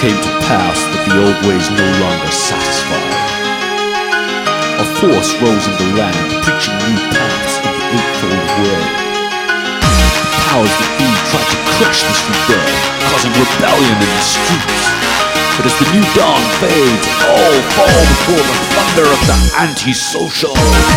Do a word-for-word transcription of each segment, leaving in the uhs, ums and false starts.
came to pass that the old ways no longer satisfied. A force rose in the land, preaching new paths of the eightfold way. The powers that be tried to crush this rebirth, causing rebellion in the streets. But as the new dawn fades, all fall before the thunder of the antisocial.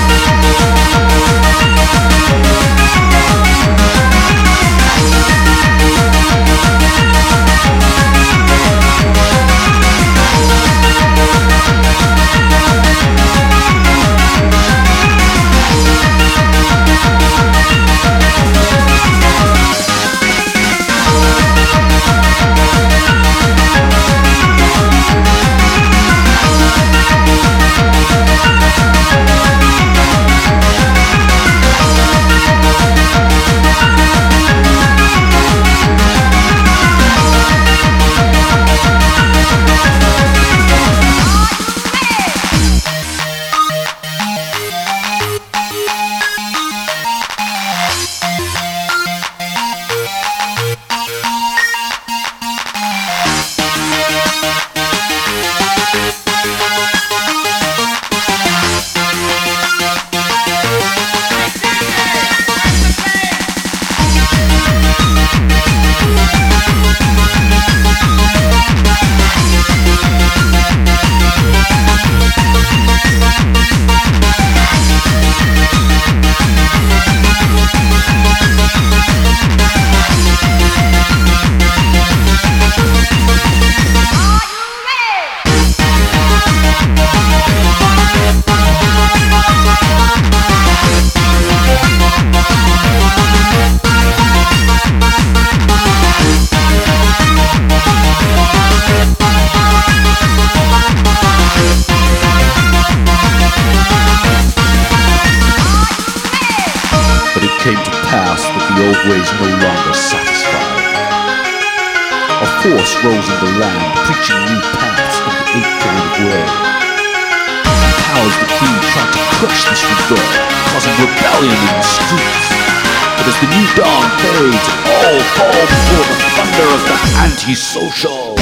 Came to pass that the old ways no longer satisfied. A force rose in the land, preaching new paths of the eightfold way. The powers that be tried to crush this rebirth, causing rebellion in the streets. But as the new dawn fades, all fall before the thunder of the antisocial.